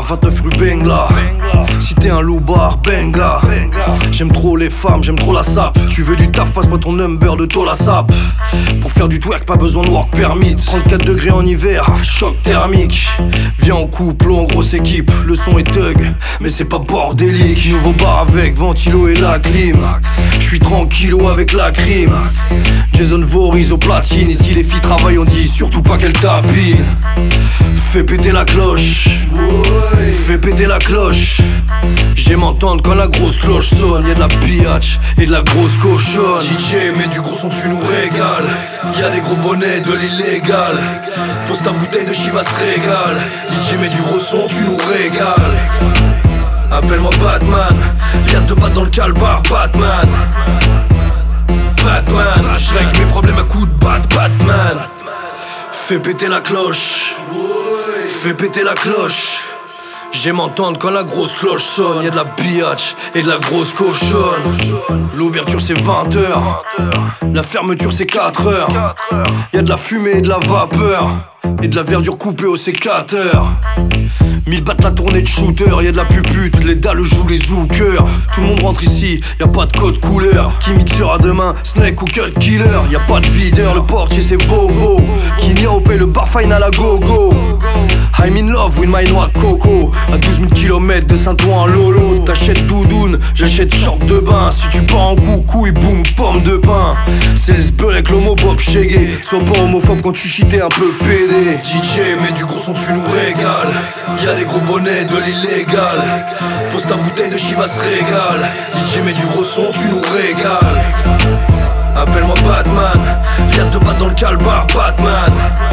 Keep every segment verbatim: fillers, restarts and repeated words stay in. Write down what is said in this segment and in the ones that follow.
vingt-neuf rue Bengla. Si t'es un loupard, benga. J'aime trop les femmes, j'aime trop la sape. Tu veux du taf, passe-moi ton number de tôle à sape. Pour faire du twerk, pas besoin de work permit. Trente-quatre degrés en hiver, choc thermique. Viens en couple ou en grosse équipe. Le son est thug, mais c'est pas bordélique. Nouveau bar avec ventilo et la clim. J'suis tranquillo avec la crime. Jason Voorhees au platine. Et si les filles travaillent, on dit surtout pas qu'elles tapinent. Fais péter la cloche, fais péter la cloche. J'aime entendre quand la grosse cloche sonne. Y'a de la biatch et de la grosse cochonne. D J, mets du gros son, tu nous régales. Y'a des gros bonnets de l'illégal. Pose ta bouteille de Chivas régale. D J, mets du gros son, tu nous régales. Appelle-moi Batman, liasse de batte dans le calbar, Batman. Batman, je règle mes problèmes à coups de bat, Batman. Fais péter la cloche, fais péter la cloche. J'aime entendre quand la grosse cloche sonne. Y'a de la biatch et de la grosse cochonne. L'ouverture c'est vingt heures, la fermeture c'est quatre heures. Y'a de la fumée et de la vapeur, et de la verdure coupée au sécateur. Mille battent la tournée de shooter, y'a de la pupute, les dalles jouent les zookers. Tout le monde rentre ici, y'a pas de code couleur. Qui mixera demain, Snake ou Cut Killer. Y'a pas de videur, le portier c'est Bobo. Qui n'y a au paix, le bar fine à la go-go. I'm in love with my noix de coco. À douze mille kilomètres de Saint-Ouen en Lolo. T'achètes doudoune, j'achète short de bain. Si tu pars en coucou, et boum, pomme de pain. C'est le sbeul avec l'homo Bob Shaggy. Sois pas homophobe quand tu chitais un peu pédé. D J, mets du gros son, tu nous régales. Y'a des gros bonnets de l'illégal. Pose ta bouteille de Chivas régale. D J, mets du gros son, tu nous régales. Appelle-moi Batman, liasse de batte dans le calbar, Batman.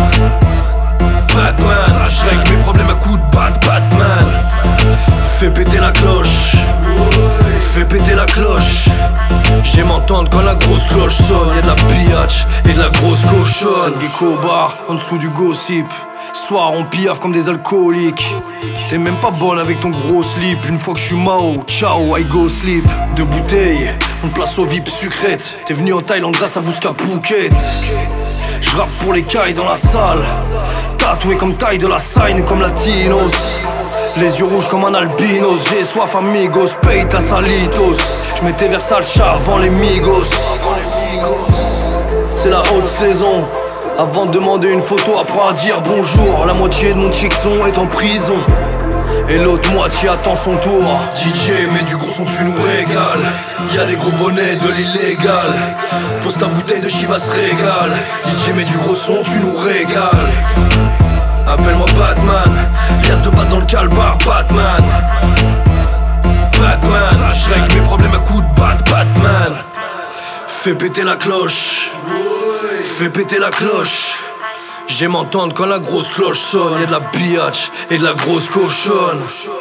Batman, je règle mes problèmes à coups de bat, Batman. Fais péter la cloche, fais péter la cloche. J'aime entendre quand la grosse cloche sonne. Y'a de la biatch et de la grosse cochonne. Gecko au bar, en dessous du gossip. Soir on piaffe comme des alcooliques. T'es même pas bonne avec ton gros slip. Une fois que je suis Mao, ciao, I go sleep. Deux bouteilles, on te place au V I P sucrète. T'es venu en Thaïlande grâce à Bouska Phuket. J'rappe pour les cailles dans la salle. Tatoué comme taille de la sign comme latinos. Les yeux rouges comme un albinos. J'ai soif amigos, paye ta salitos. J'mettais Versace avant les migos. C'est la haute saison. Avant de demander une photo, apprends à dire bonjour. La moitié de mon chickson est en prison et l'autre moitié attend son tour. D J, mets du gros son, tu nous régales. Y'a des gros bonnets de l'illégal. Pose ta bouteille de Chivas régale. D J, mets du gros son, tu nous régales. Appelle-moi Batman, liasse de batte dans le calbar, Batman. Batman, je règle mes problèmes à coups de bat, Batman. Fais péter la cloche, fais péter la cloche. J'aime entendre quand la grosse cloche sonne. Y'a de la biatch et de la grosse cochonne.